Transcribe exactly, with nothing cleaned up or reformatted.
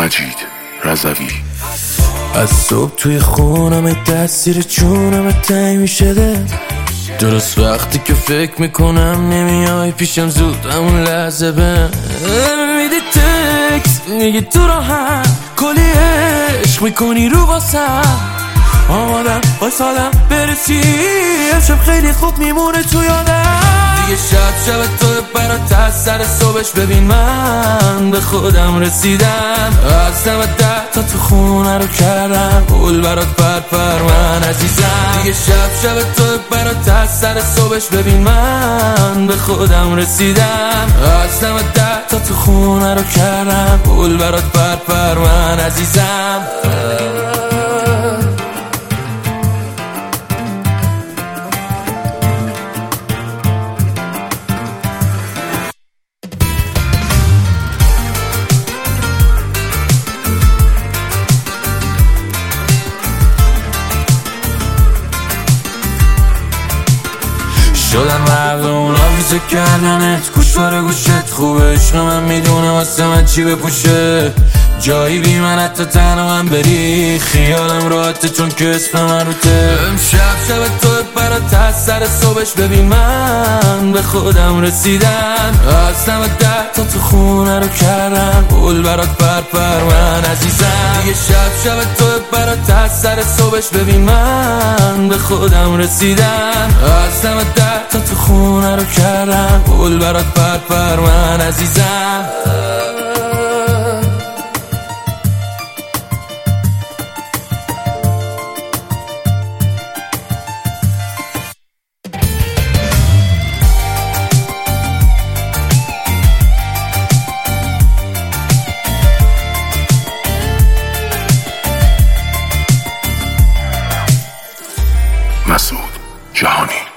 مجید رضوی. از صبح توی خونم تاثیر چونم تنگ میشه دل، درست وقتی که فکر میکنم نمیای پیشم زود همون لحظه بهم میدی تکس میگی تو راحت کلی عشق میکنی رو واسم، آمادم واسادم برسی امشب خیلی خوب میمونه تو یادم. دیگه شب شب تو برات از سر صبحش ببین من به خودم رسیدم، از دم ده تا تو خونه رو کردم پول برات پر پر من عزیزم. دیگه شب شب تو برات از سر صبحش ببین من به خودم رسیدم، از دم ده تا تو خونه رو کردم پول برات پر پر من عزیزم. شدن مردم آویزه کردنت گوش باره گوشت خوبه، عشق من میدونه واسه من چی بپوشه، جایی بی من حتی تنها من بری خیالم راحته چون که اسم من روته. امشب شب تو برات از سر صبحش ببین من به خودم رسیدم، از دم ده تا تو خونه رو کردم پول برات پر پر من عزیزم. دیگه شب شب تو برات از سر صبحش ببین من به خودم رسیدم، از دم ده تا تو خونه رو کردم پول برات پر پر من عزیزم. مسعود جهانی.